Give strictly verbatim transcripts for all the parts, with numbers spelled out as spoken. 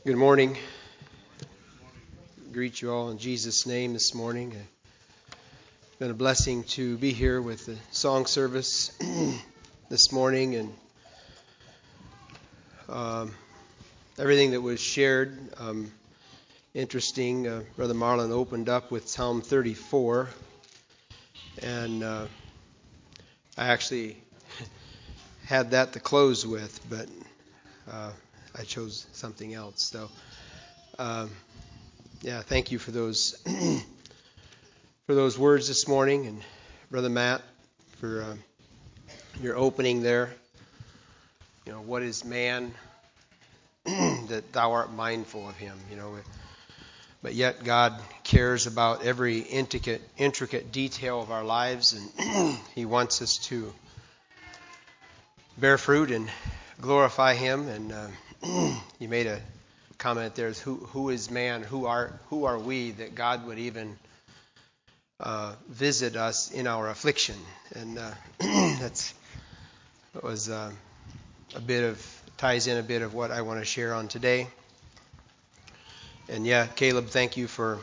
Good morning. Greet you all in Jesus' name this morning. It's been a blessing to be here with the song service this morning, and um, everything that was shared. Um, interesting. Uh, Brother Marlon opened up with Psalm thirty-four, and uh, I actually had that to close with, but uh, I chose something else. So, um, yeah, thank you for those for those words this morning, and Brother Matt for uh, your opening there. You know, what is man that thou art mindful of him? You know, but yet God cares about every intricate intricate detail of our lives, and He wants us to bear fruit and glorify Him. And uh, you made a comment there: is who who is man? Who are who are we that God would even uh, visit us in our affliction? And uh, that's that was uh, a bit of ties in a bit of what I want to share on today. And yeah, Caleb, thank you for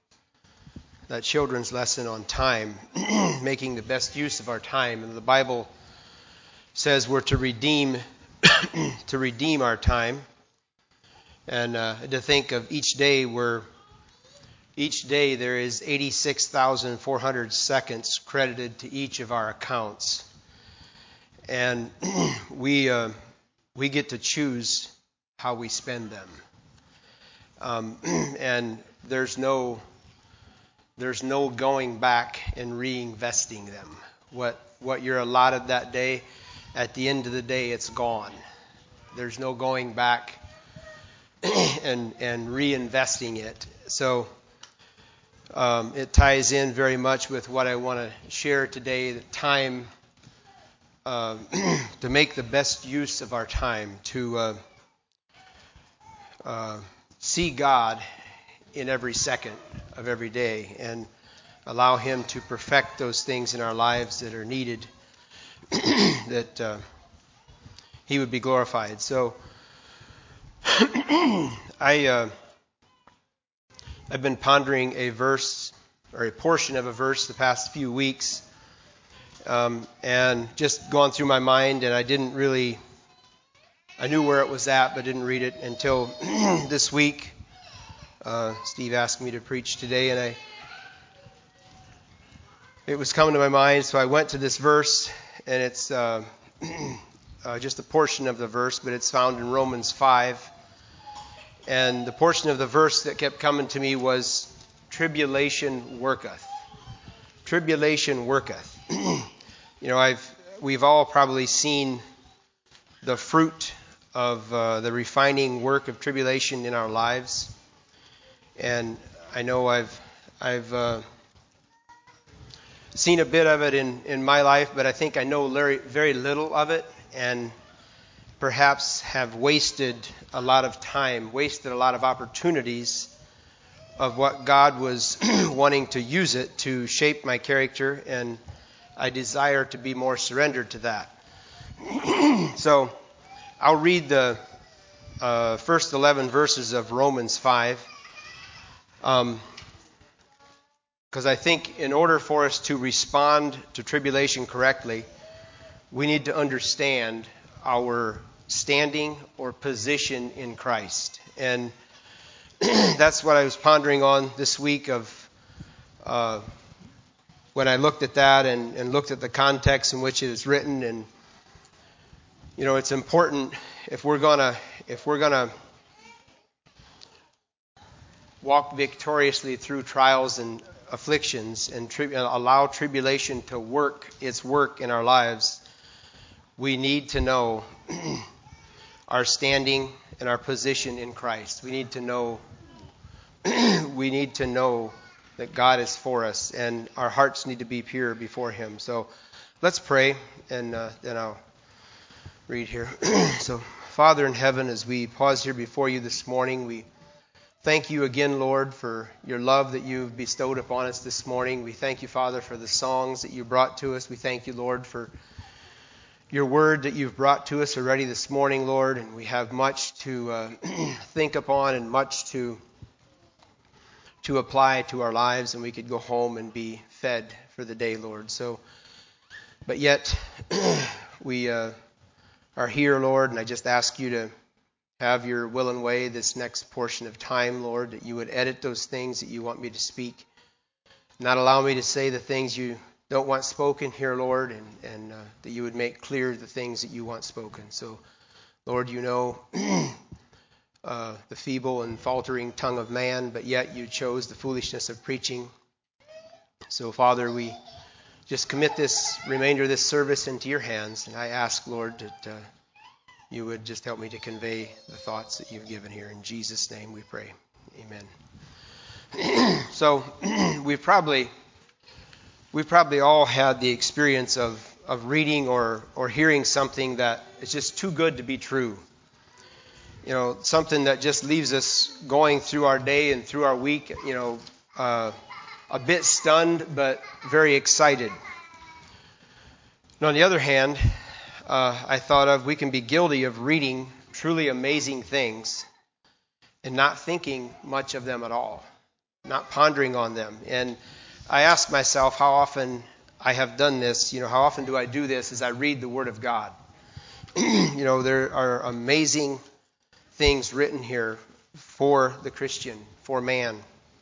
that children's lesson on time, making the best use of our time. And the Bible says we're to redeem to redeem our time. And uh, to think of each day where each day there is eighty-six thousand four hundred seconds credited to each of our accounts. And we uh, we get to choose how we spend them. Um, and there's no there's no going back and reinvesting them. What what you're allotted that day, at the end of the day, it's gone. There's no going back and and reinvesting it. So um, it ties in very much with what I want to share today. The time uh, to make the best use of our time, to uh, uh, see God in every second of every day, and allow Him to perfect those things in our lives that are needed, that uh, He would be glorified. So I, uh, I've been pondering a verse, or a portion of a verse, the past few weeks, um, and just gone through my mind, and I didn't really, I knew where it was at, but didn't read it until this week. Uh, Steve asked me to preach today, and I, it was coming to my mind, so I went to this verse, and it's uh, uh, just a portion of the verse, but it's found in Romans five. And the portion of the verse that kept coming to me was, tribulation worketh. Tribulation worketh. You know, I've we've all probably seen the fruit of uh, the refining work of tribulation in our lives. And I know I've I've uh, seen a bit of it in, in my life, but I think I know very, very little of it, and perhaps have wasted a lot of time, wasted a lot of opportunities of what God was wanting to use it to shape my character, and I desire to be more surrendered to that. So I'll read the uh, first eleven verses of Romans five, um, because I think in order for us to respond to tribulation correctly, we need to understand our standing or position in Christ. And that's what I was pondering on this week, of uh, when I looked at that and, and looked at the context in which it is written. And you know, it's important if we're gonna if we're gonna walk victoriously through trials and afflictions, and tri- allow tribulation to work its work in our lives, we need to know our standing and our position in Christ. We need to know we need to know that God is for us, and our hearts need to be pure before Him. So let's pray, and uh, then I'll read here. So, Father in heaven, as we pause here before you this morning, we thank you again, Lord, for your love that you've bestowed upon us this morning. We thank you, Father, for the songs that you brought to us. We thank you, Lord, for your word that you've brought to us already this morning, Lord, and we have much to uh, think upon and much to to apply to our lives, and we could go home and be fed for the day, Lord. So, but yet we uh, are here, Lord, and I just ask you to have your will and way this next portion of time, Lord, that you would edit those things that you want me to speak, not allow me to say the things you don't want spoken here, Lord, and, and uh, that you would make clear the things that you want spoken. So, Lord, you know uh, the feeble and faltering tongue of man, but yet you chose the foolishness of preaching. So, Father, we just commit this remainder of this service into your hands, and I ask, Lord, that uh, you would just help me to convey the thoughts that you've given here. In Jesus' name we pray. Amen. So, we've probably... We've probably all had the experience of, of reading or, or hearing something that is just too good to be true. You know, something that just leaves us going through our day and through our week, you know, uh, a bit stunned but very excited. And on the other hand, uh, I thought of we can be guilty of reading truly amazing things and not thinking much of them at all, not pondering on them. And I ask myself how often I have done this. You know, how often do I do this as I read the Word of God? You know, there are amazing things written here for the Christian, for man.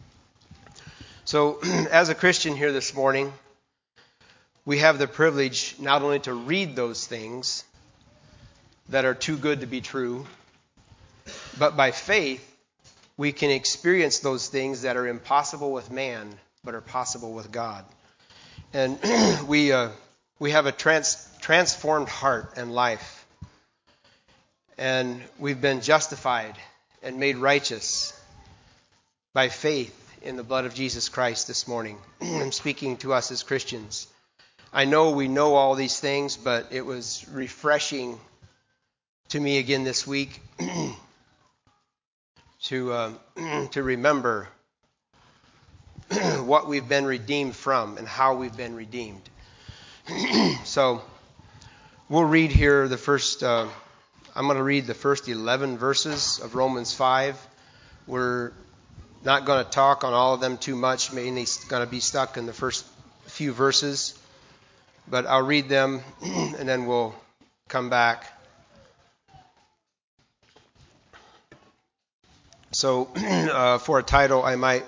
So, as a Christian here this morning, we have the privilege not only to read those things that are too good to be true, but by faith, we can experience those things that are impossible with man, but are possible with God. And we uh, we have a trans- transformed heart and life. And we've been justified and made righteous by faith in the blood of Jesus Christ this morning. I'm speaking to us as Christians. I know we know all these things, but it was refreshing to me again this week to uh, to remember what we've been redeemed from and how we've been redeemed. So we'll read here the first, uh, I'm going to read the first eleven verses of Romans five. We're not going to talk on all of them too much, mainly going to be stuck in the first few verses. But I'll read them and then we'll come back. So uh, for a title, I might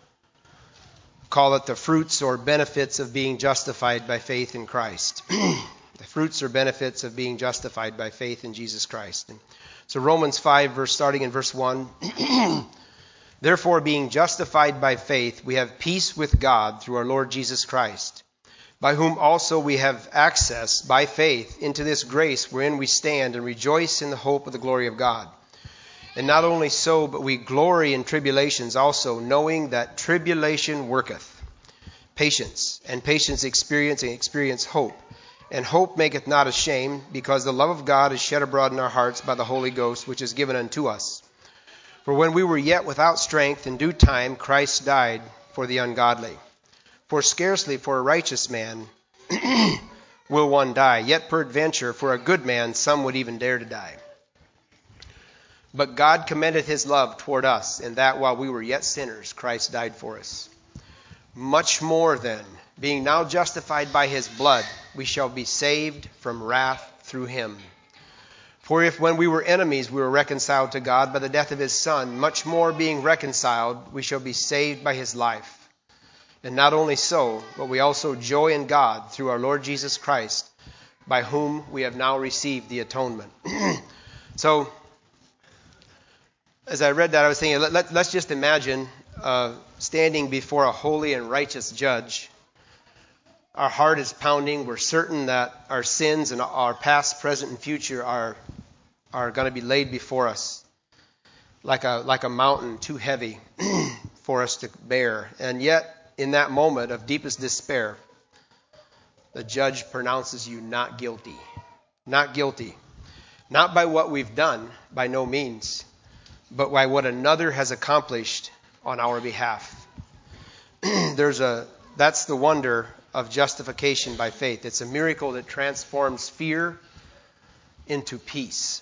call it the fruits or benefits of being justified by faith in Christ. The fruits or benefits of being justified by faith in Jesus Christ. And so Romans five, verse starting in verse one. Therefore, being justified by faith, we have peace with God through our Lord Jesus Christ, by whom also we have access by faith into this grace wherein we stand and rejoice in the hope of the glory of God. And not only so, but we glory in tribulations also, knowing that tribulation worketh patience, and patience experience, and experience hope. And hope maketh not ashamed, because the love of God is shed abroad in our hearts by the Holy Ghost, which is given unto us. For when we were yet without strength, in due time Christ died for the ungodly. For scarcely for a righteous man will one die, yet peradventure for a good man some would even dare to die. But God commendeth his love toward us, in that while we were yet sinners, Christ died for us. Much more then, being now justified by his blood, we shall be saved from wrath through him. For if when we were enemies we were reconciled to God by the death of his Son, much more being reconciled, we shall be saved by his life. And not only so, but we also joy in God through our Lord Jesus Christ, by whom we have now received the atonement. So, as I read that, I was thinking, let, let, let's just imagine uh, standing before a holy and righteous judge. Our heart is pounding. We're certain that our sins and our past, present, and future are are going to be laid before us like a like a mountain too heavy for us to bear. And yet, in that moment of deepest despair, the judge pronounces you not guilty. Not guilty. Not by what we've done, by no means, but by what another has accomplished on our behalf. There's a that's the wonder of justification by faith. It's a miracle that transforms fear into peace.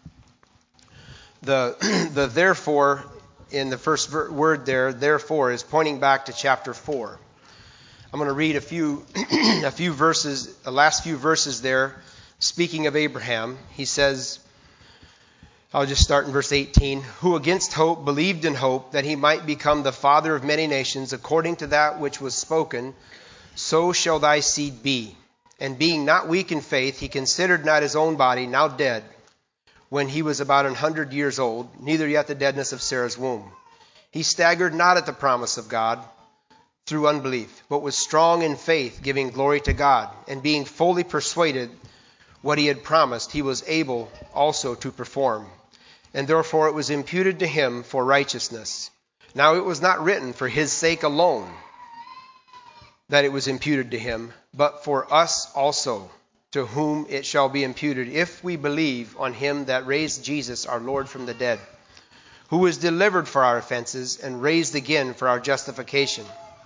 The, the therefore in the first ver- word there, therefore, is pointing back to chapter four. I'm going to read a few, a few verses, the last few verses there, speaking of Abraham. He says, I'll just start in verse eighteen, who against hope believed in hope that he might become the father of many nations, according to that which was spoken, so shall thy seed be. And being not weak in faith, he considered not his own body, now dead, when he was about an hundred years old, neither yet the deadness of Sarah's womb. He staggered not at the promise of God through unbelief, but was strong in faith, giving glory to God, and being fully persuaded what he had promised, he was able also to perform. And therefore it was imputed to him for righteousness. Now it was not written for his sake alone that it was imputed to him, but for us also, to whom it shall be imputed, if we believe on him that raised Jesus our Lord from the dead, who was delivered for our offenses and raised again for our justification.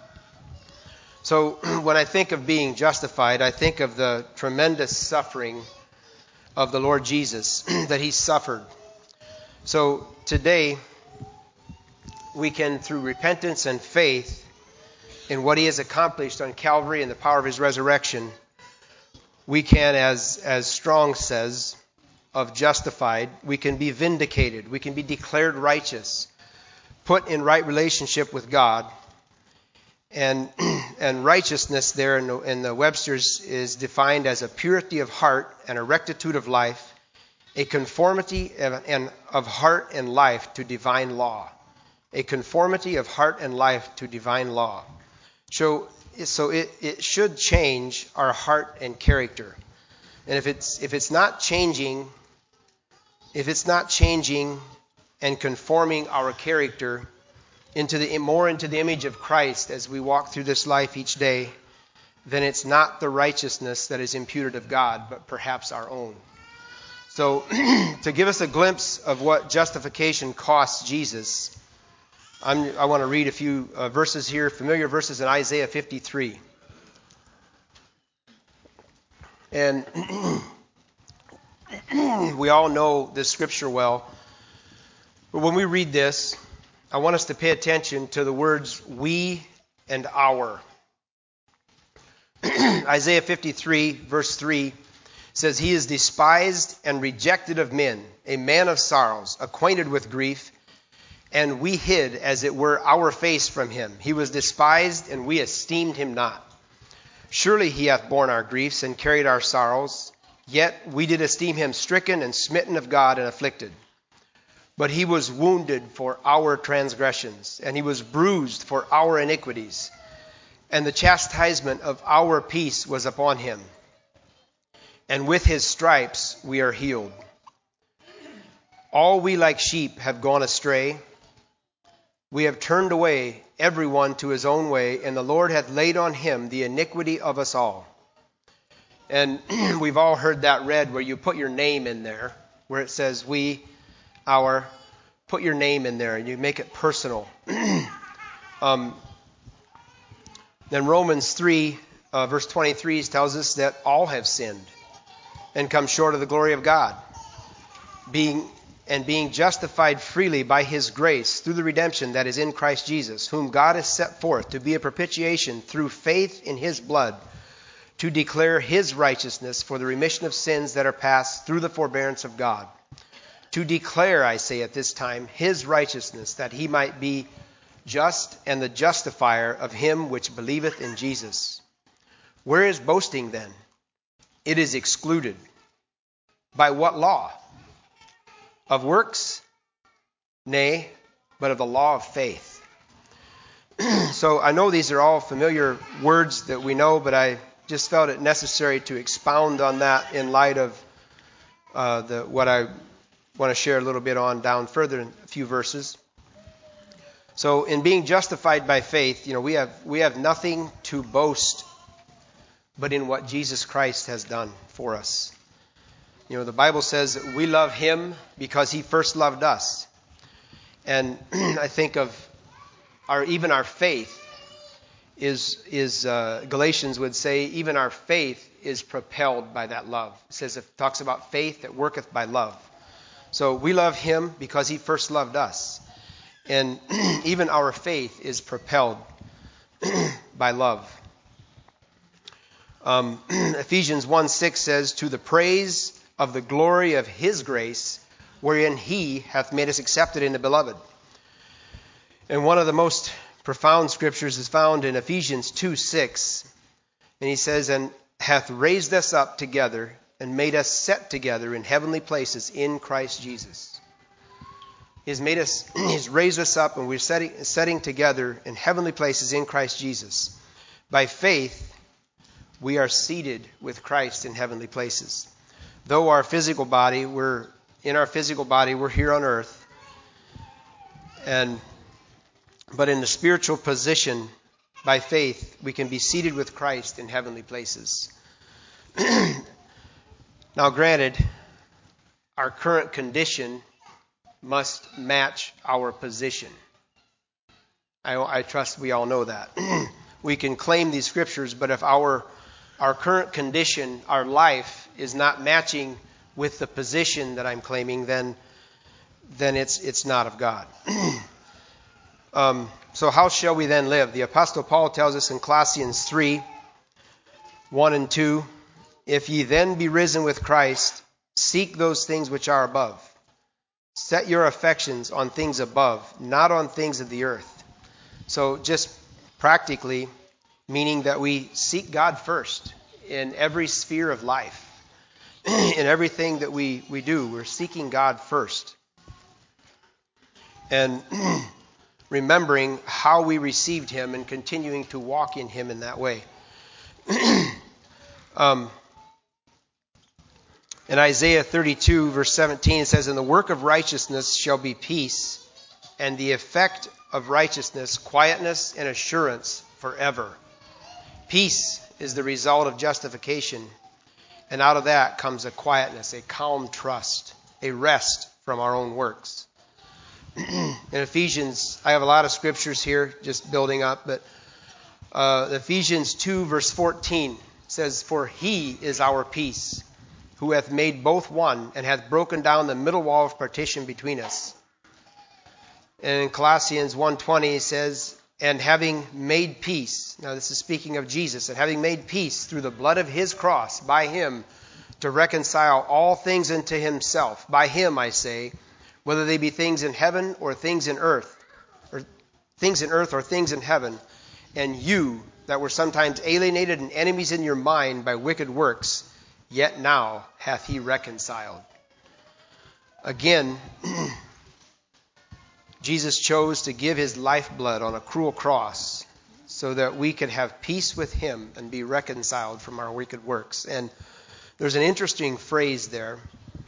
So when I think of being justified, I think of the tremendous suffering of the Lord Jesus that he suffered. So today, we can, through repentance and faith in what he has accomplished on Calvary and the power of his resurrection, we can, as, as Strong says, of justified, we can be vindicated. We can be declared righteous, put in right relationship with God. And and righteousness there in the, in the Webster's is defined as a purity of heart and a rectitude of life, a conformity of, and of heart and life to divine law. A conformity of heart and life to divine law. So, so it, it should change our heart and character. And if it's if it's not changing, if it's not changing and conforming our character into the more into the image of Christ as we walk through this life each day, then it's not the righteousness that is imputed of God, but perhaps our own. So to give us a glimpse of what justification costs Jesus, I'm, I want to read a few uh, verses here, familiar verses in Isaiah fifty-three. And we all know this scripture well. But when we read this, I want us to pay attention to the words we and our. Isaiah fifty-three, verse three says, he is despised and rejected of men, a man of sorrows, acquainted with grief, and we hid, as it were, our face from him. He was despised, and we esteemed him not. Surely he hath borne our griefs and carried our sorrows, yet we did esteem him stricken and smitten of God and afflicted. But he was wounded for our transgressions, and he was bruised for our iniquities. And the chastisement of our peace was upon him. And with his stripes we are healed. All we like sheep have gone astray. We have turned away every one to his own way, and the Lord hath laid on him the iniquity of us all. And we've all heard that read where you put your name in there, where it says we, our, put your name in there and you make it personal. um, then Romans three, uh, verse twenty-three tells us that all have sinned and come short of the glory of God, being and being justified freely by his grace through the redemption that is in Christ Jesus, whom God has set forth to be a propitiation through faith in his blood, to declare his righteousness for the remission of sins that are past through the forbearance of God. To declare, I say at this time, his righteousness, that he might be just and the justifier of him which believeth in Jesus. Where is boasting then? It is excluded. By what law? Of works? Nay, but of the law of faith. So I know these are all familiar words that we know, but I just felt it necessary to expound on that in light of uh, the what I want to share a little bit on down further in a few verses. So in being justified by faith, you know, we have we have nothing to boast but in what Jesus Christ has done for us. You know, the Bible says that we love him because he first loved us. And I think of our even our faith is, is uh, Galatians would say, even our faith is propelled by that love. It says, it talks about faith that worketh by love. So we love him because he first loved us. And even our faith is propelled by love. Um, Ephesians one six says, to the praise of the glory of his grace, wherein he hath made us accepted in the beloved. And one of the most profound scriptures is found in Ephesians two six. And he says, and hath raised us up together and made us set together in heavenly places in Christ Jesus. He's made us, he's raised us up, and we're setting, setting together in heavenly places in Christ Jesus. By faith, we are seated with Christ in heavenly places. Though our physical body, we're in our physical body, we're here on earth. And but in the spiritual position, by faith, we can be seated with Christ in heavenly places. Now, granted, our current condition must match our position. I, I trust we all know that. We can claim these scriptures, but if our our current condition, our life, is not matching with the position that I'm claiming, then then it's it's not of God. um, so how shall we then live? The Apostle Paul tells us in Colossians three, one and two, if ye then be risen with Christ, seek those things which are above. Set your affections on things above, not on things of the earth. So just practically, meaning that we seek God first in every sphere of life. In everything that we, we do, we're seeking God first. And remembering how we received him and continuing to walk in him in that way. um, in Isaiah thirty-two, verse seventeen, it says, and the work of righteousness shall be peace, and the effect of righteousness, quietness and assurance forever. Peace is the result of justification. And out of that comes a quietness, a calm trust, a rest from our own works. In Ephesians, I have a lot of scriptures here, just building up, but uh, Ephesians two, verse fourteen says, for he is our peace, who hath made both one, and hath broken down the middle wall of partition between us. And in Colossians one twenty, it says, and having made peace, now this is speaking of Jesus, and having made peace through the blood of his cross, by him, to reconcile all things unto himself. By him, I say, whether they be things in heaven or things in earth, or things in earth or things in heaven, and you that were sometimes alienated and enemies in your mind by wicked works, yet now hath he reconciled. Again, Jesus chose to give his lifeblood on a cruel cross so that we could have peace with him and be reconciled from our wicked works. And there's an interesting phrase there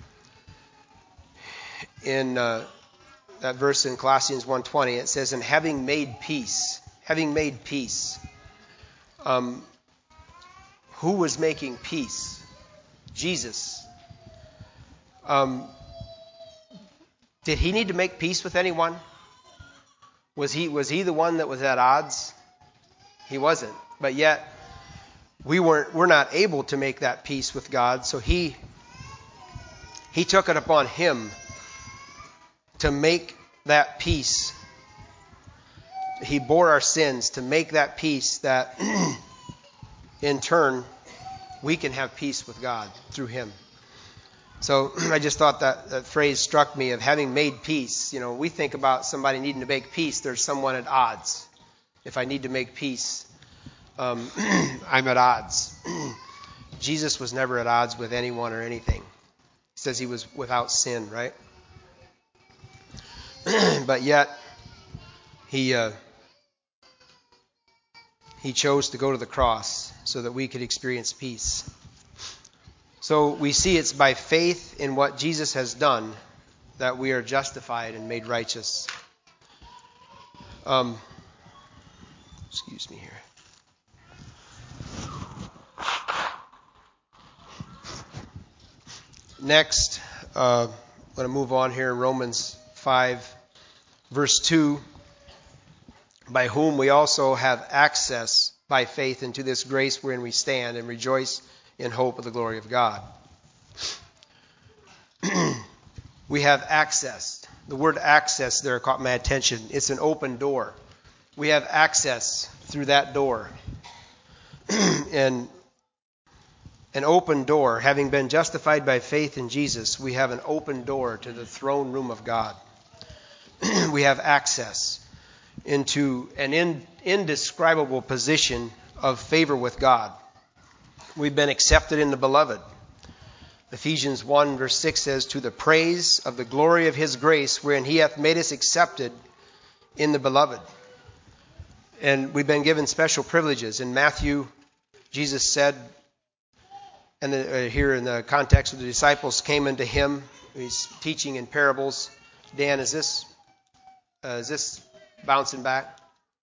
in uh, that verse in Colossians one twenty. It says, and having made peace, having made peace. Um, who was making peace? Jesus. Um, did he need to make peace with anyone? Was he was he the one that was at odds? He wasn't. But yet we weren't we're not able to make that peace with God, so he he took it upon him to make that peace. He bore our sins to make that peace that in turn we can have peace with God through him. So I just thought that, that phrase struck me of having made peace. You know, we think about somebody needing to make peace. There's someone at odds. If I need to make peace, um, I'm at odds. Jesus was never at odds with anyone or anything. He says he was without sin, right? But yet, he uh, he chose to go to the cross so that we could experience peace. So we see it's by faith in what Jesus has done that we are justified and made righteous. Um, excuse me here. Next, uh, I'm going to move on here in Romans five, verse two. by whom we also have access by faith into this grace wherein we stand and rejoice in hope of the glory of God. We have access. The word access there caught my attention. It's an open door. We have access through that door. And an open door, having been justified by faith in Jesus, we have an open door to the throne room of God. We have access into an in, indescribable position of favor with God. We've been accepted in the beloved. Ephesians one verse six says, to the praise of the glory of his grace, wherein he hath made us accepted in the beloved. And we've been given special privileges. In Matthew, Jesus said, and the, uh, here in the context of the disciples came unto him. He's teaching in parables. Dan, is this uh, is this bouncing back?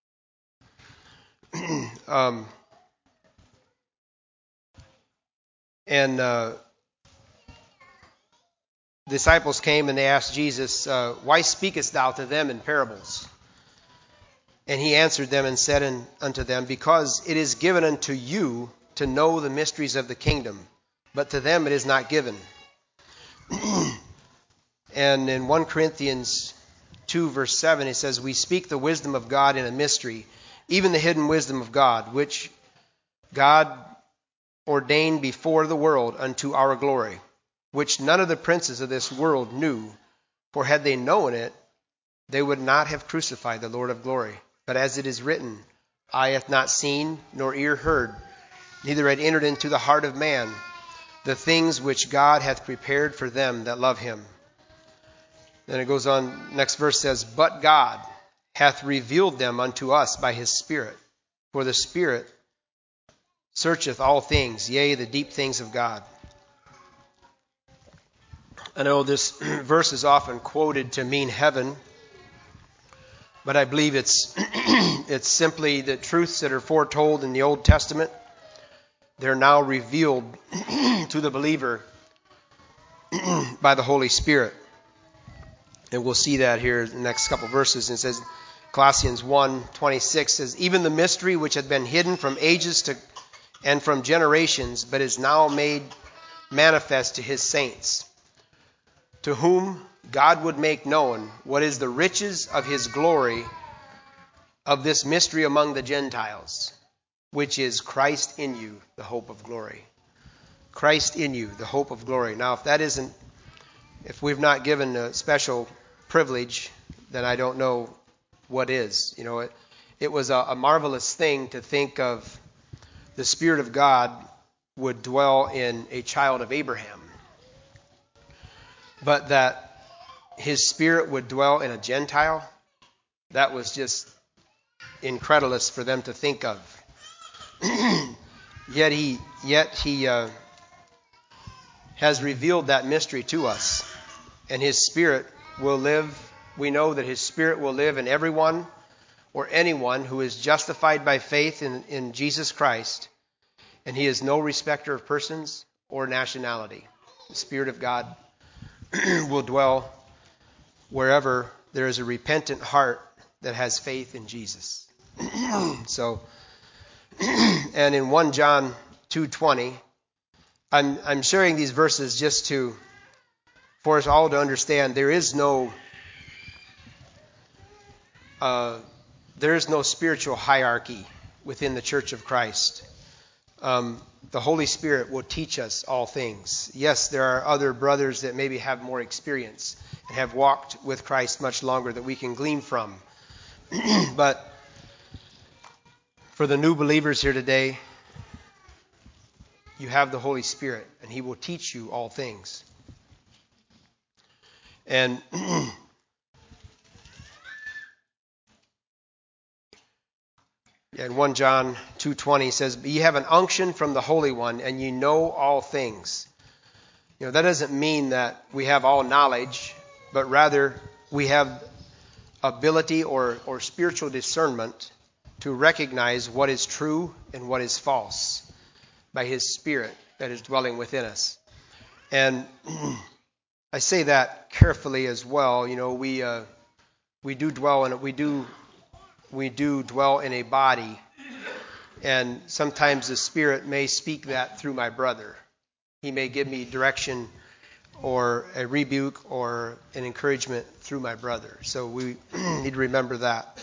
um, and uh, the disciples came and they asked Jesus, uh, why speakest thou to them in parables? And he answered them and said in, unto them, because it is given unto you to know the mysteries of the kingdom, but to them it is not given. And in First Corinthians two verse seven, it says, we speak the wisdom of God in a mystery, even the hidden wisdom of God, which God ordained before the world unto our glory, which none of the princes of this world knew, for had they known it, they would not have crucified the Lord of glory. But as it is written, eye hath not seen, nor ear heard, neither had entered into the heart of man the things which God hath prepared for them that love him. Then it goes on, next verse says, but God hath revealed them unto us by his Spirit. For the Spirit searcheth all things, yea, the deep things of God. I know this verse is often quoted to mean heaven, but I believe it's it's simply the truths that are foretold in the Old Testament. They're now revealed to the believer by the Holy Spirit. And we'll see that here in the next couple of verses. And it says, Colossians one twenty-six says, even the mystery which had been hidden from ages to and from generations, but is now made manifest to his saints, to whom God would make known what is the riches of his glory of this mystery among the Gentiles, which is Christ in you, the hope of glory. Christ in you, the hope of glory. Now, if that isn't, if we've not given a special privilege, then I don't know what is. You know, it, it was a, a marvelous thing to think of the Spirit of God would dwell in a child of Abraham, but that his Spirit would dwell in a Gentile, that was just incredulous for them to think of. yet he, yet he uh, has revealed that mystery to us, and his Spirit will live. We know that his Spirit will live in everyone or anyone who is justified by faith in, in Jesus Christ, and he is no respecter of persons or nationality. The Spirit of God will dwell wherever there is a repentant heart that has faith in Jesus. So, and in First John two twenty, I'm I'm sharing these verses just to for us all to understand there is no uh, there is no spiritual hierarchy within the Church of Christ. Um, the Holy Spirit will teach us all things. Yes, there are other brothers that maybe have more experience and have walked with Christ much longer that we can glean from. But for the new believers here today, you have the Holy Spirit, and he will teach you all things. And in First John two twenty says, ye have an unction from the Holy One, and ye know all things. You know, that doesn't mean that we have all knowledge, but rather we have ability or, or spiritual discernment to recognize what is true and what is false by his Spirit that is dwelling within us. And I say that carefully as well. You know, we uh, we do dwell in it. We do we do dwell in a body, and sometimes the Spirit may speak that through my brother. He may give me direction or a rebuke or an encouragement through my brother. So we need to remember that.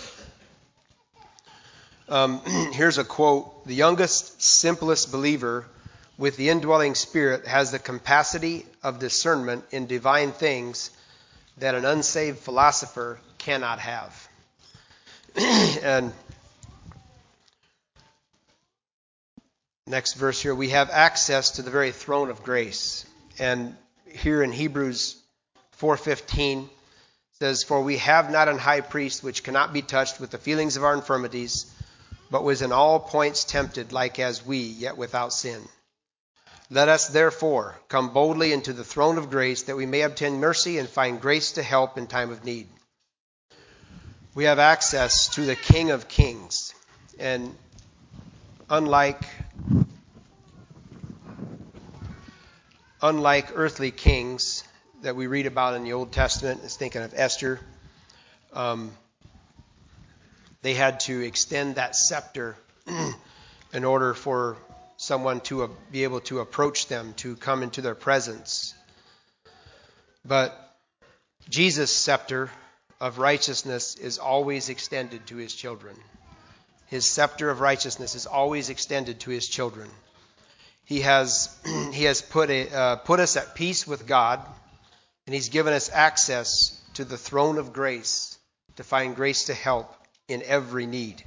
Um, here's a quote. The youngest, simplest believer with the indwelling Spirit has the capacity of discernment in divine things that an unsaved philosopher cannot have. And next verse here, we have access to the very throne of grace. And here in Hebrews four fifteen says, for we have not an high priest which cannot be touched with the feelings of our infirmities, but was in all points tempted like as we, yet without sin. Let us therefore come boldly into the throne of grace, that we may obtain mercy and find grace to help in time of need. We have access to the King of Kings. And unlike, unlike earthly kings that we read about in the Old Testament, is thinking of Esther, um, they had to extend that scepter in order for someone to uh, be able to approach them, to come into their presence. But Jesus' scepter of righteousness is always extended to his children. His scepter of righteousness is always extended to his children. He has he has put a, uh, put us at peace with God, and he's given us access to the throne of grace to find grace to help in every need.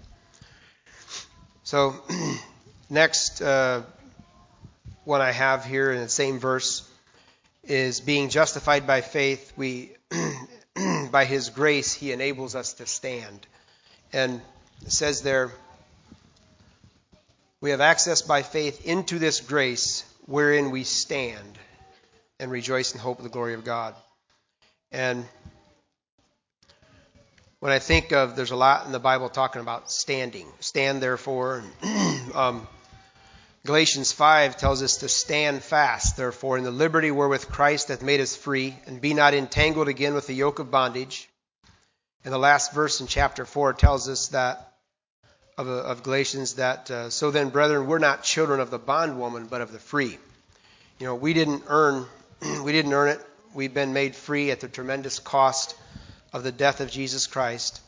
So next uh, one I have here in the same verse is being justified by faith. We by his grace he enables us to stand. And it says there, we have access by faith into this grace wherein we stand and rejoice in hope of the glory of God. And when I think of, there's a lot in the Bible talking about standing. Stand therefore. um, Galatians five tells us to stand fast, therefore, in the liberty wherewith Christ hath made us free, and be not entangled again with the yoke of bondage. And the last verse in chapter four tells us that, of, of Galatians, that, uh, so then, brethren, we're not children of the bondwoman, but of the free. You know, we didn't earn, we didn't earn it. We've been made free at the tremendous cost of the death of Jesus Christ.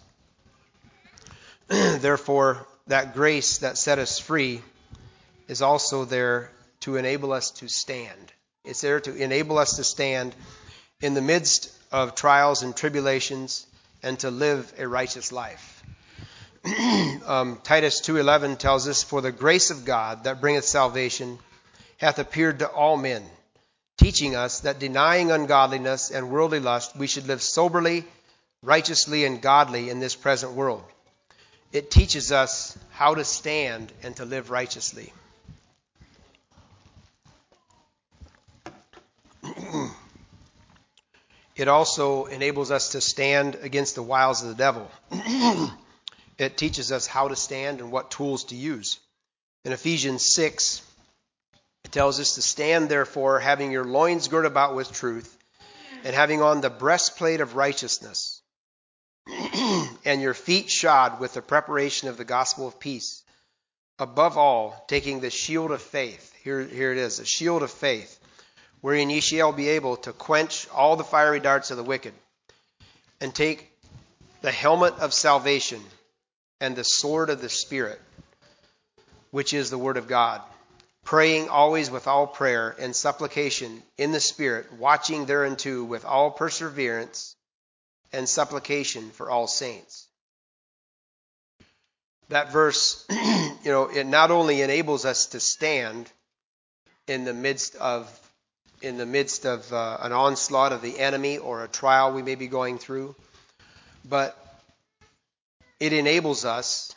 Therefore, that grace that set us free is also there to enable us to stand. It's there to enable us to stand in the midst of trials and tribulations and to live a righteous life. um, Titus two eleven tells us, for the grace of God that bringeth salvation hath appeared to all men, teaching us that denying ungodliness and worldly lust, we should live soberly, righteously, and godly in this present world. It teaches us how to stand and to live righteously. It also enables us to stand against the wiles of the devil. It teaches us how to stand and what tools to use. In Ephesians six, it tells us to stand, therefore, having your loins girt about with truth, and having on the breastplate of righteousness, and your feet shod with the preparation of the gospel of peace. Above all, taking the shield of faith. Here, here it is, the shield of faith, wherein ye shall be able to quench all the fiery darts of the wicked, and take the helmet of salvation and the sword of the Spirit, which is the word of God, praying always with all prayer and supplication in the Spirit, watching thereunto with all perseverance and supplication for all saints. That verse, you know, it not only enables us to stand in the midst of in the midst of uh, an onslaught of the enemy or a trial we may be going through, but it enables us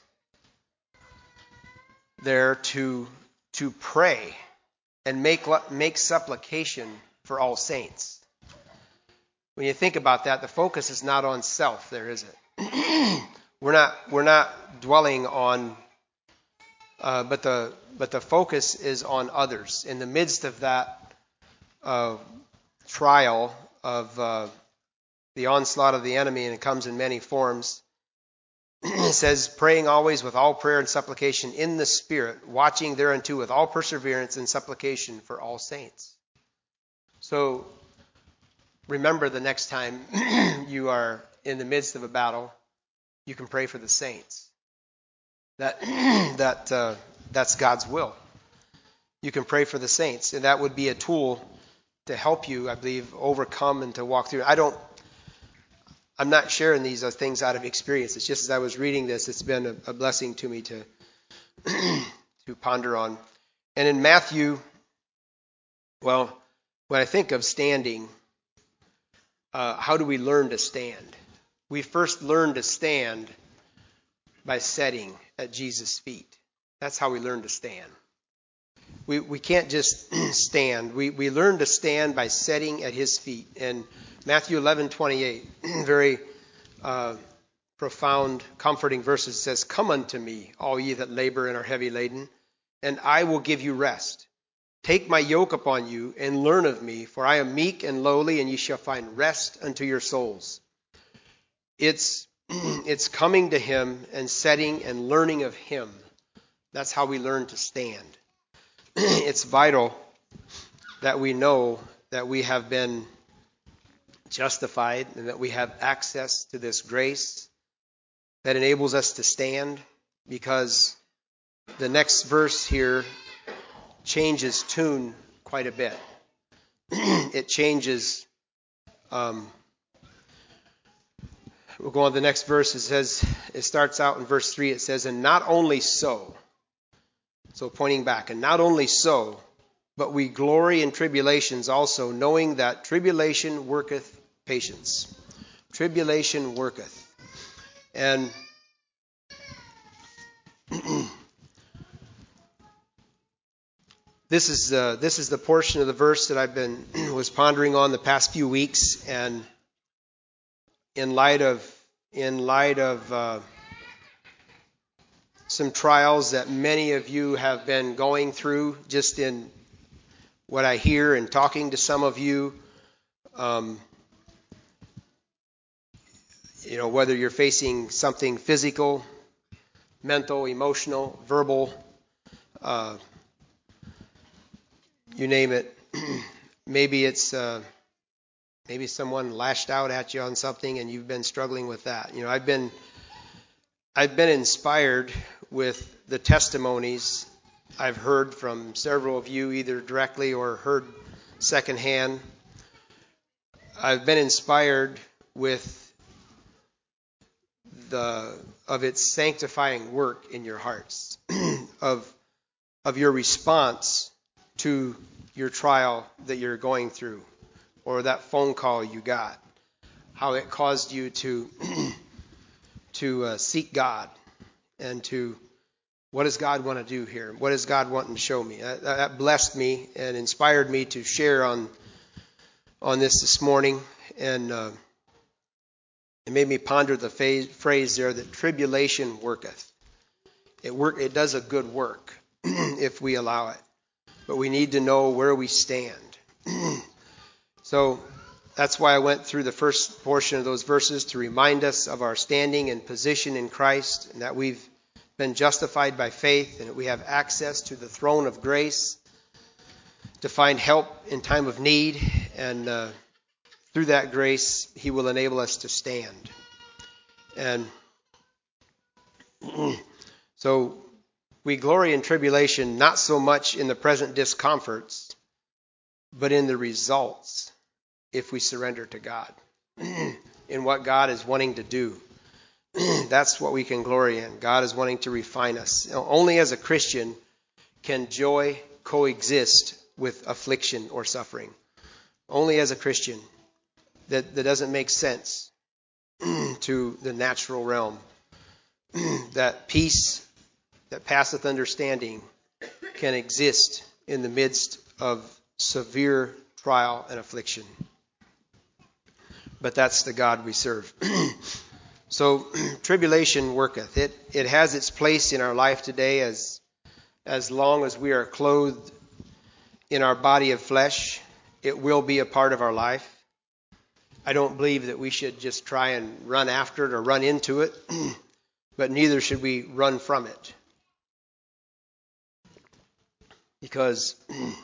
there to to pray and make make supplication for all saints. When you think about that, the focus is not on self there, is it? we're not we're not dwelling on uh, but the but the focus is on others. In the midst of that uh, trial of uh, the onslaught of the enemy, and it comes in many forms, it says, praying always with all prayer and supplication in the Spirit, watching thereunto with all perseverance and supplication for all saints. So remember, the next time you are in the midst of a battle, you can pray for the saints. That that uh, that's God's will. You can pray for the saints, and that would be a tool to help you, I believe, overcome and to walk through. I don't. I'm not sharing these things out of experience. It's just as I was reading this, it's been a, a blessing to me to to ponder on. And in Matthew, well, when I think of standing, uh, how do we learn to stand? We first learn to stand by setting at Jesus' feet. That's how we learn to stand. We we can't just stand. We we learn to stand by setting at his feet. And Matthew eleven twenty-eight, very uh, profound, comforting verses, says, "Come unto me, all ye that labor and are heavy laden, and I will give you rest. Take my yoke upon you and learn of me, for I am meek and lowly, and ye shall find rest unto your souls." It's it's coming to him and setting and learning of him. That's how we learn to stand. It's vital that we know that we have been justified and that we have access to this grace that enables us to stand, because the next verse here changes tune quite a bit. It changes. Um, we'll go on to the next verse. It says, it starts out in verse three. It says, "And not only so," so pointing back, "and not only so, but we glory in tribulations also, knowing that tribulation worketh patience." Tribulation worketh. And this is uh, this is the portion of the verse that I've been was pondering on the past few weeks, and in light of in light of uh, some trials that many of you have been going through, just in what I hear and talking to some of you, um, you know, whether you're facing something physical, mental, emotional, verbal, uh, you name it. Maybe it's uh, maybe someone lashed out at you on something and you've been struggling with that. You know, I've been I've been inspired with the testimonies I've heard from several of you, either directly or heard secondhand. I've been inspired with the of its sanctifying work in your hearts, of of your response to your trial that you're going through, or that phone call you got, how it caused you to to uh, seek God and to, what does God want to do here? What is God wanting to show me? That, that blessed me and inspired me to share on on this this morning, and uh, it made me ponder the phase, phrase there that tribulation worketh. It work. It does a good work if we allow it, but we need to know where we stand. So that's why I went through the first portion of those verses, to remind us of our standing and position in Christ, and that we've been justified by faith, and that we have access to the throne of grace to find help in time of need, and uh, through that grace, he will enable us to stand. And so we glory in tribulation, not so much in the present discomforts, but in the results, if we surrender to God, in what God is wanting to do. That's what we can glory in. God is wanting to refine us. Only as a Christian can joy coexist with affliction or suffering. Only as a Christian. That, that doesn't make sense to the natural realm. That peace that passeth understanding can exist in the midst of severe trial and affliction. But that's the God we serve. So tribulation worketh. It it has its place in our life today, as as long as we are clothed in our body of flesh. It will be a part of our life. I don't believe that we should just try and run after it or run into it. but neither should we run from it. Because,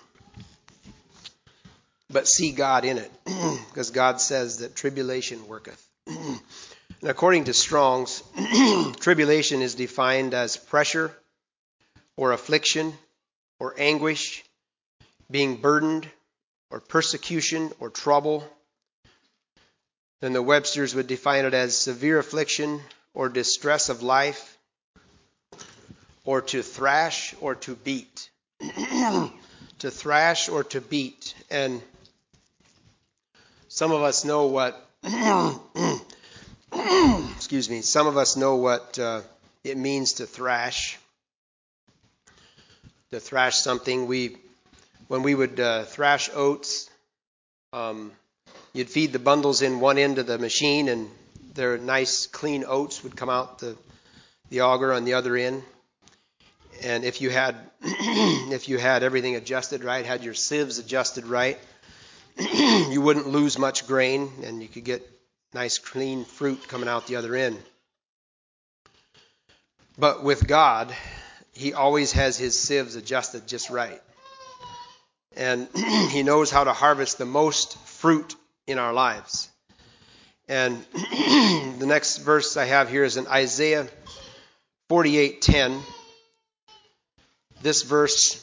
but see God in it, because God says that tribulation worketh. And according to Strong's, tribulation is defined as pressure or affliction or anguish, being burdened or persecution or trouble. Then the Webster's would define it as severe affliction or distress of life, or to thrash or to beat. To thrash or to beat. And some of us know what excuse me, some of us know what uh, it means to thrash. To thrash something. We when we would uh, thrash oats, um, you'd feed the bundles in one end of the machine, and their nice clean oats would come out the the auger on the other end. And if you had if you had everything adjusted right, had your sieves adjusted right, you wouldn't lose much grain, and you could get nice clean fruit coming out the other end. But with God, He always has His sieves adjusted just right. And He knows how to harvest the most fruit in our lives. And the next verse I have here is in Isaiah forty-eight ten. This verse,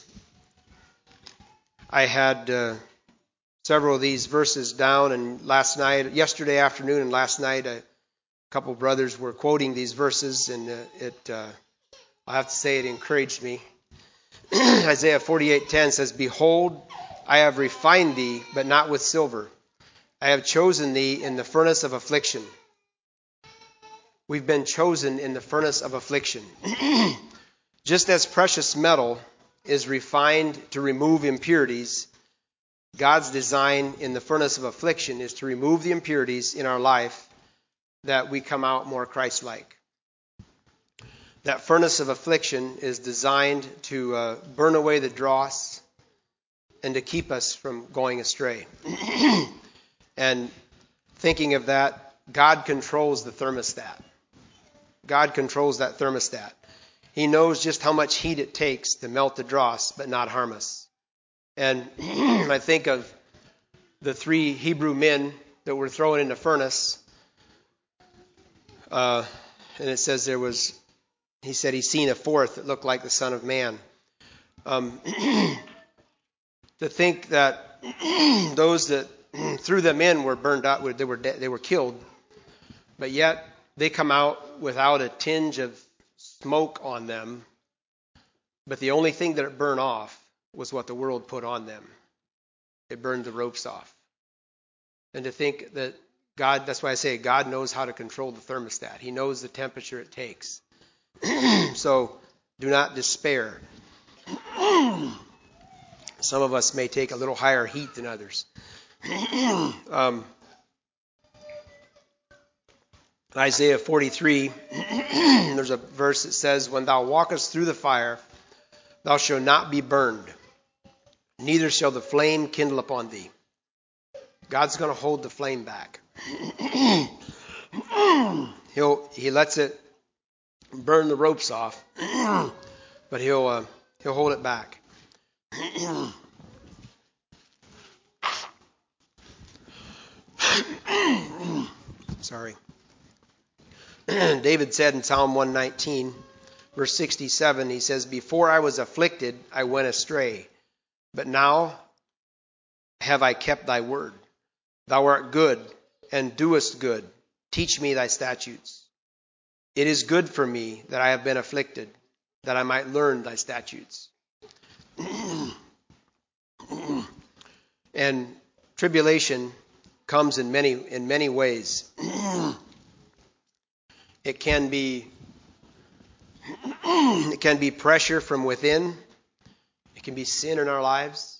I had uh, several of these verses down, and last night, yesterday afternoon and last night, a couple of brothers were quoting these verses, and uh, it, uh, I have to say, it encouraged me. Isaiah forty-eight ten says, "Behold, I have refined thee, but not with silver. I have chosen thee in the furnace of affliction." We've been chosen in the furnace of affliction. Just as precious metal is refined to remove impurities, God's design in the furnace of affliction is to remove the impurities in our life that we come out more Christ-like. That furnace of affliction is designed to uh, burn away the dross and to keep us from going astray. And thinking of that, God controls the thermostat. God controls that thermostat. He knows just how much heat it takes to melt the dross but not harm us. And I think of the three Hebrew men that were thrown in the furnace. Uh, and it says there was, he said he's seen a fourth that looked like the Son of Man. Um, to think that those that threw them in were burned out, they were de- they were killed, but yet they come out without a tinge of smoke on them. But the only thing that it burned off was what the world put on them. It burned the ropes off. And to think that God, that's why I say God knows how to control the thermostat. He knows the temperature it takes. So do not despair. Some of us may take a little higher heat than others. um, Isaiah forty-three, there's a verse that says, "When thou walkest through the fire, thou shalt not be burned, neither shall the flame kindle upon thee." God's going to hold the flame back. He'll he lets it burn the ropes off, but he'll uh, he'll hold it back. Sorry. David said in Psalm one nineteen, verse sixty-seven, he says, "Before I was afflicted, I went astray, but now have I kept thy word. Thou art good and doest good. Teach me thy statutes. It is good for me that I have been afflicted, that I might learn thy statutes." And tribulation comes in many in many ways. It can be it can be pressure from within. It can be sin in our lives.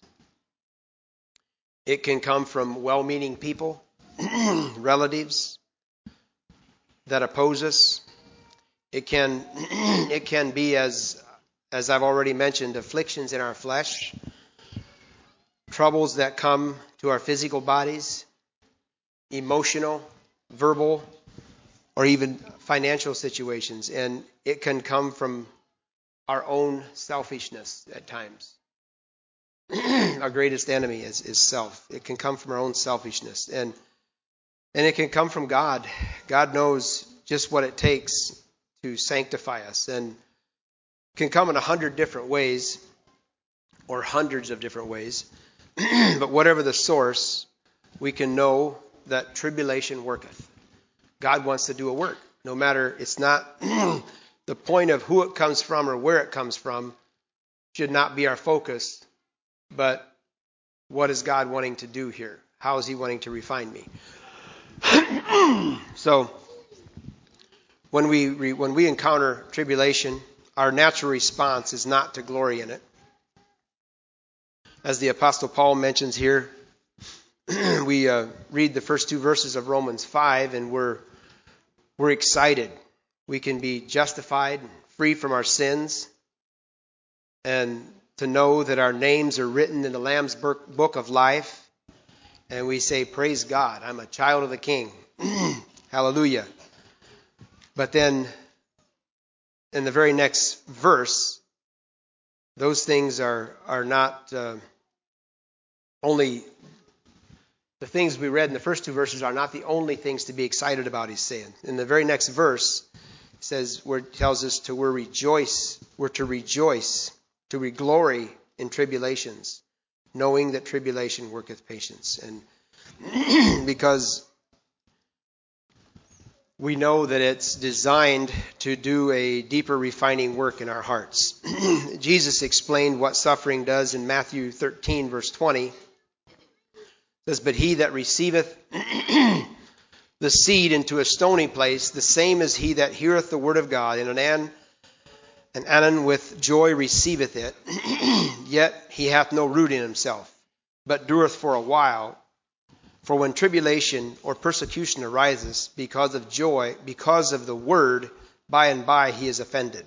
It can come from well-meaning people, relatives that oppose us. It can it can be, as as I've already mentioned, afflictions in our flesh, troubles that come to our physical bodies, emotional, verbal, or even financial situations. And it can come from our own selfishness at times. Our greatest enemy is, is self. It can come from our own selfishness. And and it can come from God. God knows just what it takes to sanctify us. And it can come in a hundred different ways, or hundreds of different ways. But whatever the source, we can know that tribulation worketh. God wants to do a work. No matter, it's not the point of who it comes from or where it comes from should not be our focus. But what is God wanting to do here? How is he wanting to refine me? So when we re, when we encounter tribulation, our natural response is not to glory in it. As the Apostle Paul mentions here, we uh, read the first two verses of Romans five, and we're we're excited. We can be justified, free from our sins, and to know that our names are written in the Lamb's book of life. And we say, praise God, I'm a child of the King. Hallelujah. But then in the very next verse, those things are, are not uh, only, the things we read in the first two verses are not the only things to be excited about, he's saying. In the very next verse, it says, where it tells us to we're rejoice, we're to rejoice, to re glory in tribulations, knowing that tribulation worketh patience. And because we know that it's designed to do a deeper refining work in our hearts. Jesus explained what suffering does in Matthew thirteen, verse twenty. It says, but he that receiveth the seed into a stony place, the same is he that heareth the word of God, and an And Anan with joy receiveth it, yet he hath no root in himself, but dureth for a while. For when tribulation or persecution arises because of joy, because of the word, by and by he is offended.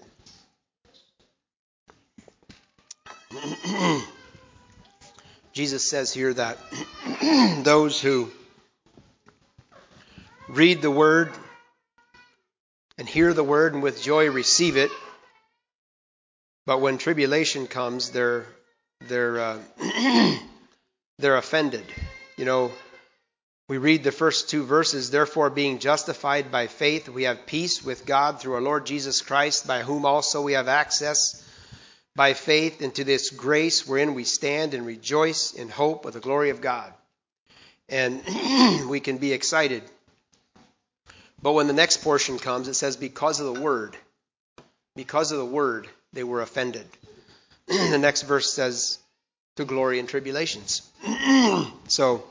Jesus says here that those who read the word and hear the word and with joy receive it, but when tribulation comes, they're they're uh, they're offended. You know, we read the first two verses. Therefore, being justified by faith, we have peace with God through our Lord Jesus Christ, by whom also we have access by faith into this grace wherein we stand and rejoice in hope of the glory of God. And we can be excited. But when the next portion comes, it says, because of the word, because of the word, they were offended. The next verse says, to glory in tribulations. So,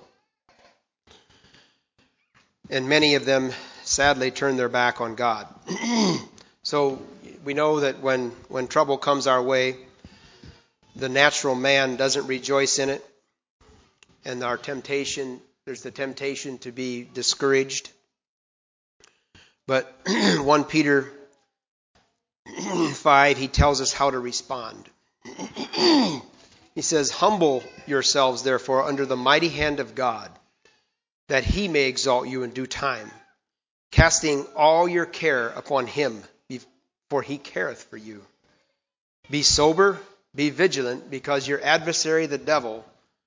and many of them sadly turn their back on God. So we know that when, when trouble comes our way, the natural man doesn't rejoice in it. And our temptation, there's the temptation to be discouraged. But First Peter five, he tells us how to respond. He says, humble yourselves, therefore, under the mighty hand of God, that he may exalt you in due time, casting all your care upon him, for he careth for you. Be sober, be vigilant, because your adversary, the devil,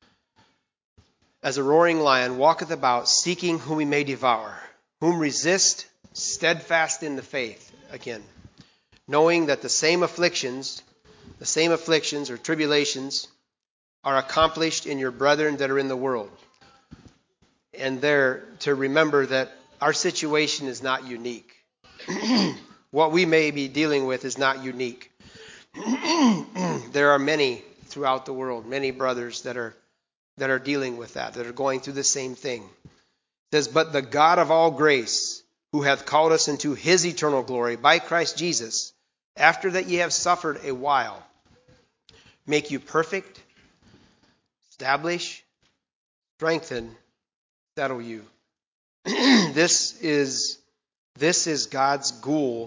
as a roaring lion, walketh about, seeking whom he may devour, whom resist, steadfast in the faith. Again, knowing that the same afflictions, the same afflictions or tribulations are accomplished in your brethren that are in the world. And there to remember that our situation is not unique. What we may be dealing with is not unique. There are many throughout the world, many brothers that are that are dealing with that, that are going through the same thing. It says, but the God of all grace, who hath called us into his eternal glory by Christ Jesus, after that ye have suffered a while, make you perfect, establish, strengthen, settle you. This is this is God's goal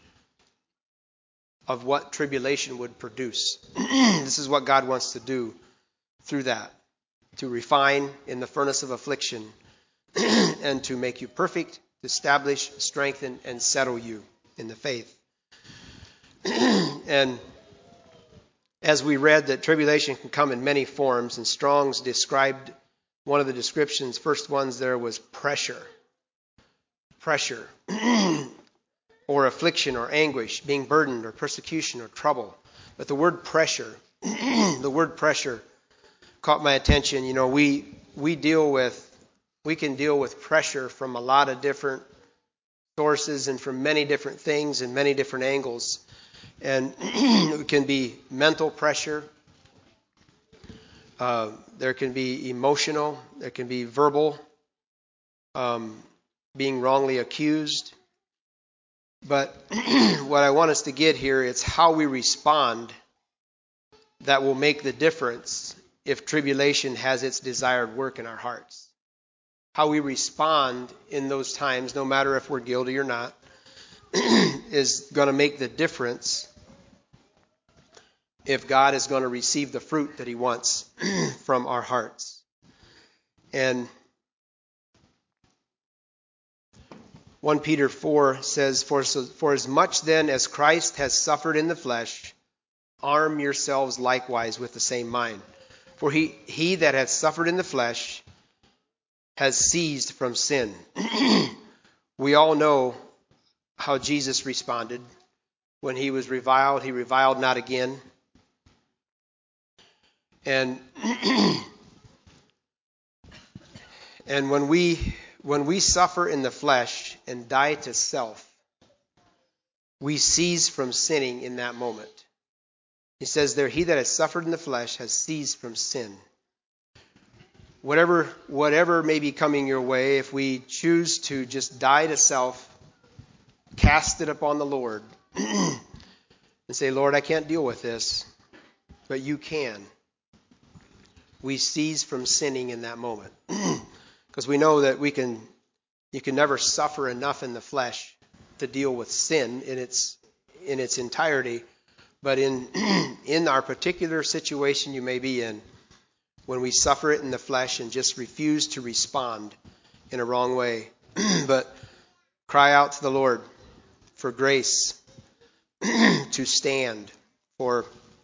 of what tribulation would produce. This is what God wants to do through that, to refine in the furnace of affliction and to make you perfect, to establish, strengthen, and settle you in the faith. And as we read that tribulation can come in many forms, and Strong's described one of the descriptions, first ones there was pressure. Pressure. Or affliction or anguish, being burdened or persecution or trouble. But the word pressure, the word pressure caught my attention. You know, we we deal with, we can deal with pressure from a lot of different sources and from many different things and many different angles. And it can be mental pressure. Uh, there can be emotional. There can be verbal. Um, being wrongly accused. But what I want us to get here, it's how we respond that will make the difference if tribulation has its desired work in our hearts. How we respond in those times, no matter if we're guilty or not, is going to make the difference if God is going to receive the fruit that he wants from our hearts. And First Peter four says, for, so, for as much then as Christ has suffered in the flesh, arm yourselves likewise with the same mind. For he, he that hath suffered in the flesh has ceased from sin. We all know how Jesus responded. When he was reviled, he reviled not again. And, and when we... When we suffer in the flesh and die to self, we cease from sinning in that moment. He says there, he that has suffered in the flesh has ceased from sin. Whatever, whatever may be coming your way, if we choose to just die to self, cast it upon the Lord, and say, Lord, I can't deal with this, but you can. We cease from sinning in that moment. Because we know that we can, you can never suffer enough in the flesh to deal with sin in its in its entirety. But in in our particular situation you may be in, when we suffer it in the flesh and just refuse to respond in a wrong way, but cry out to the Lord for grace to stand. For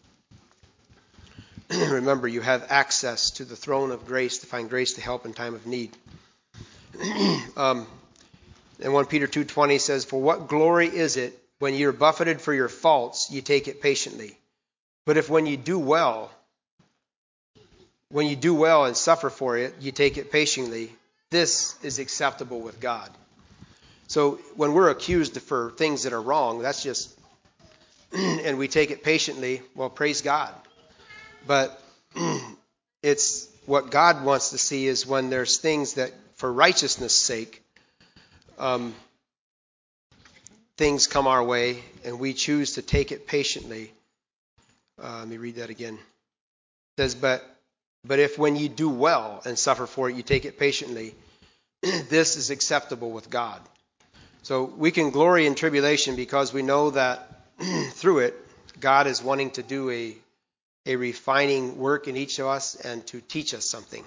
remember, you have access to the throne of grace to find grace to help in time of need. um, and First Peter two twenty says, for what glory is it when you're buffeted for your faults, you take it patiently. But if when you do well, when you do well and suffer for it, you take it patiently, this is acceptable with God. So when we're accused for things that are wrong, that's just, and we take it patiently, well, praise God. But it's what God wants to see is when there's things that, for righteousness' sake, um, things come our way, and we choose to take it patiently. Uh, let me read that again. It says, but, but if when you do well and suffer for it, you take it patiently, this is acceptable with God. So we can glory in tribulation because we know that through it, God is wanting to do a a refining work in each of us and to teach us something.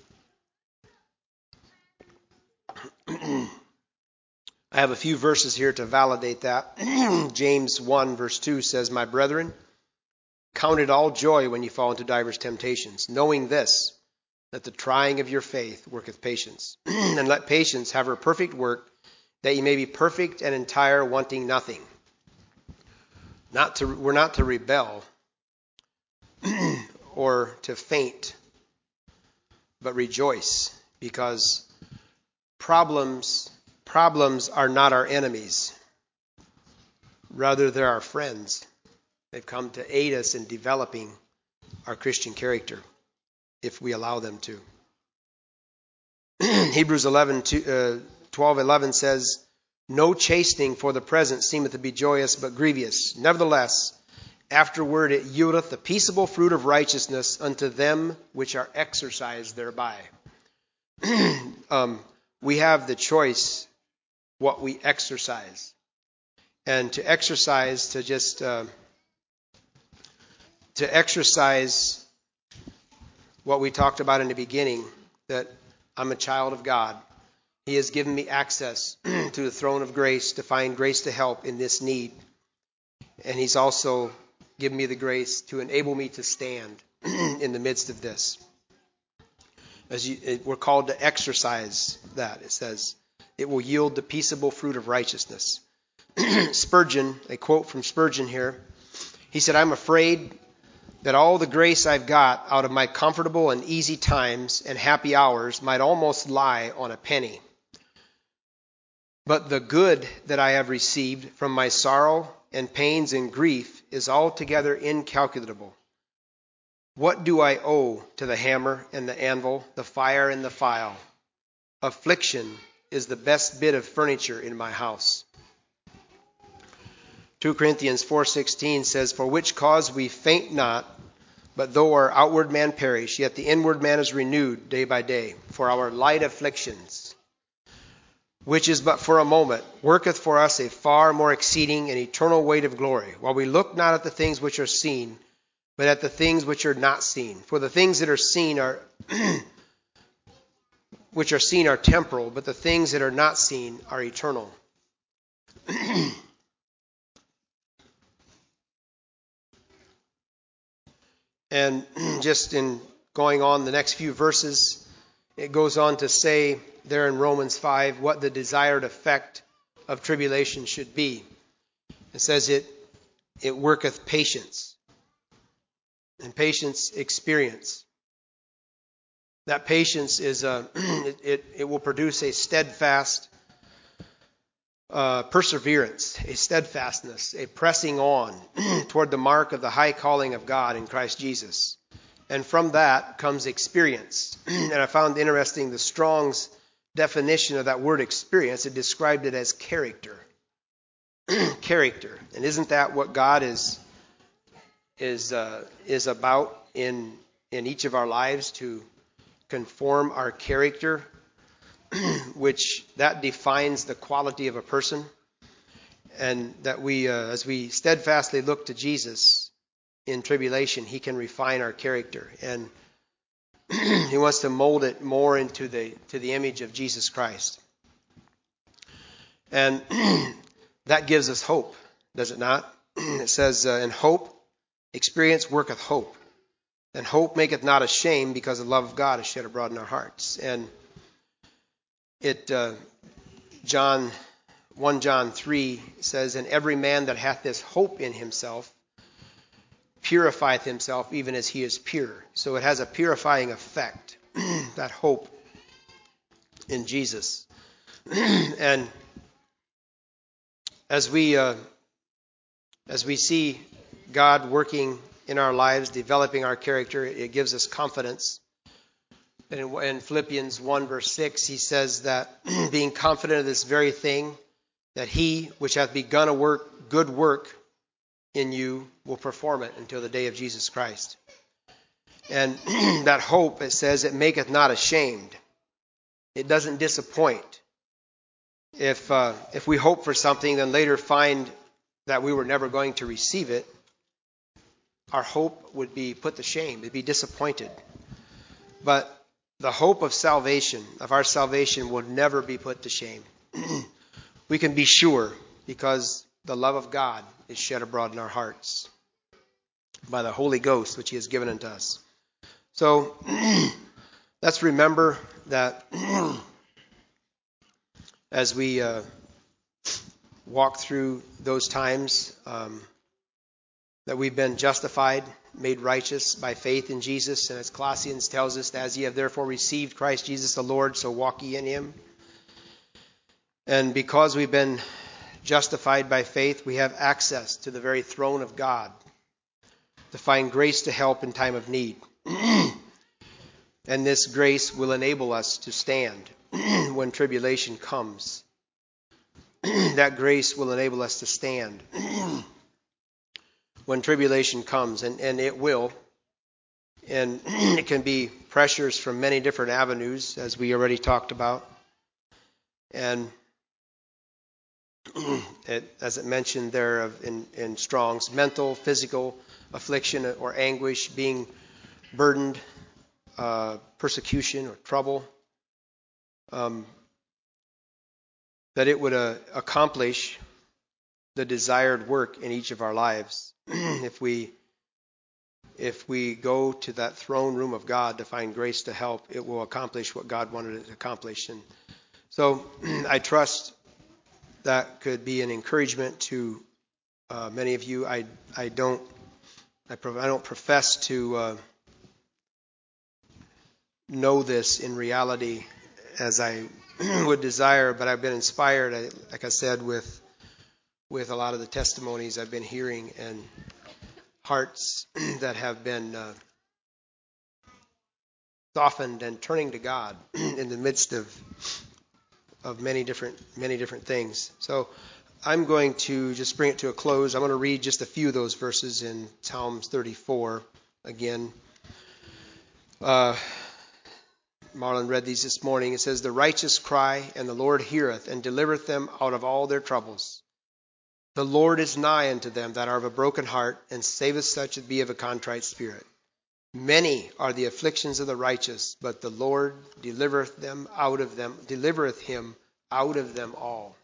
I have a few verses here to validate that. James one verse two says, my brethren, count it all joy when you fall into divers temptations, knowing this, that the trying of your faith worketh patience. And let patience have her perfect work, that ye may be perfect and entire, wanting nothing. Not to, we're not to rebel or to faint, but rejoice, because problems problems are not our enemies. Rather, they're our friends. They've come to aid us in developing our Christian character, if we allow them to. Hebrews eleven, twelve, eleven says, no chastening for the present seemeth to be joyous, but grievous. Nevertheless, afterward it yieldeth the peaceable fruit of righteousness unto them which are exercised thereby. um, we have the choice what we exercise. And to exercise, to just, uh, to exercise what we talked about in the beginning, that I'm a child of God. He has given me access to the throne of grace to find grace to help in this need. And He's also given me the grace to enable me to stand in the midst of this. As you, it, we're called to exercise that. It says, it will yield the peaceable fruit of righteousness. Spurgeon, a quote from Spurgeon here, he said, I'm afraid that all the grace I've got out of my comfortable and easy times and happy hours might almost lie on a penny. But the good that I have received from my sorrow and pains and grief is altogether incalculable. What do I owe to the hammer and the anvil, the fire and the file? Affliction is the best bit of furniture in my house. Second Corinthians four sixteen says, for which cause we faint not, but though our outward man perish, yet the inward man is renewed day by day. For our light afflictions, which is but for a moment, worketh for us a far more exceeding and eternal weight of glory, while we look not at the things which are seen, but at the things which are not seen. For the things that are seen are which are seen are temporal, but the things that are not seen are eternal. And just in going on the next few verses, it goes on to say there in Romans five what the desired effect of tribulation should be. It says it it worketh patience, and patience experience. That patience is a it, it, it will produce a steadfast uh, perseverance, a steadfastness, a pressing on toward the mark of the high calling of God in Christ Jesus. And from that comes experience. And I found interesting the Strong's definition of that word experience. It described it as character. Character. And isn't that what God is is uh, is about in in each of our lives, to conform our character, which that defines the quality of a person, and that we, uh, as we steadfastly look to Jesus in tribulation, He can refine our character, and He wants to mold it more into the to the image of Jesus Christ, and that gives us hope, does it not? It says, uh, "In hope, experience worketh hope, and hope maketh not ashamed, because the love of God is shed abroad in our hearts." And it, uh, John, First John three says, "And every man that hath this hope in himself purifieth himself, even as he is pure." So it has a purifying effect, that hope in Jesus. And as we uh, as we see God working in our lives, developing our character, it gives us confidence. And in Philippians one verse six, he says that being confident of this very thing, that He which hath begun a work, good work in you, will perform it until the day of Jesus Christ. And that hope, it says, it maketh not ashamed. It doesn't disappoint. If uh, if we hope for something, then later find that we were never going to receive it, our hope would be put to shame. It'd be disappointed. But the hope of salvation, of our salvation, will never be put to shame. We can be sure, because the love of God is shed abroad in our hearts by the Holy Ghost, which He has given unto us. So let's remember that as we uh, walk through those times, um, that we've been justified, made righteous by faith in Jesus. And as Colossians tells us, as ye have therefore received Christ Jesus the Lord, so walk ye in Him. And because we've been justified by faith, we have access to the very throne of God to find grace to help in time of need. And this grace will enable us to stand when tribulation comes. That grace will enable us to stand when tribulation comes, and, and it will. And it can be pressures from many different avenues, as we already talked about. And it, as it mentioned there of in, in Strong's, mental, physical affliction or anguish, being burdened, uh, persecution or trouble, um, that it would uh, accomplish the desired work in each of our lives. if we if we go to that throne room of God to find grace to help, it will accomplish what God wanted it to accomplish. And so I trust that could be an encouragement to uh, many of you. I I don't I, pro- I don't profess to uh, know this in reality as I would desire, but I've been inspired, I, like I said, with with a lot of the testimonies I've been hearing, and hearts that have been uh, softened and turning to God in the midst of of many different many different things. So I'm going to just bring it to a close. I'm going to read just a few of those verses in Psalms thirty-four again. Uh, Marlon read these this morning. It says, "The righteous cry, and the Lord heareth, and delivereth them out of all their troubles. The Lord is nigh unto them that are of a broken heart, and saveth such as be of a contrite spirit. Many are the afflictions of the righteous, but the Lord delivereth them out of them, delivereth him out of them all."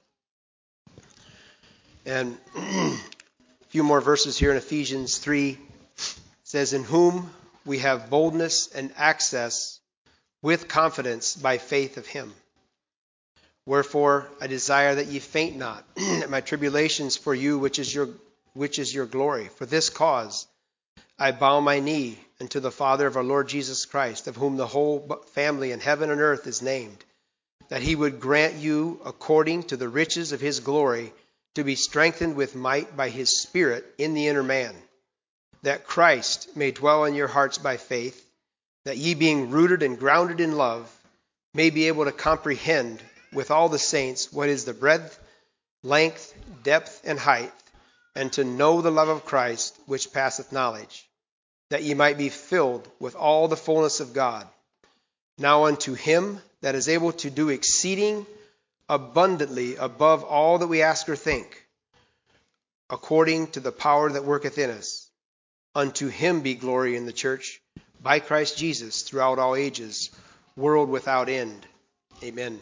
And a few more verses here in Ephesians three. It says, "In whom we have boldness and access with confidence by faith of him. Wherefore I desire that ye faint not at my tribulations for you, which is your which is your glory. For this cause I bow my knee unto the Father of our Lord Jesus Christ, of whom the whole family in heaven and earth is named, that he would grant you, according to the riches of his glory, to be strengthened with might by his Spirit in the inner man, that Christ may dwell in your hearts by faith, that ye, being rooted and grounded in love, may be able to comprehend with all the saints what is the breadth, length, depth, and height, and to know the love of Christ, which passeth knowledge, that ye might be filled with all the fullness of God. Now unto him that is able to do exceeding abundantly above all that we ask or think, according to the power that worketh in us, unto him be glory in the church by Christ Jesus throughout all ages, world without end. Amen."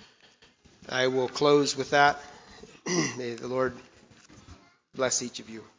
I will close with that. May the Lord bless each of you.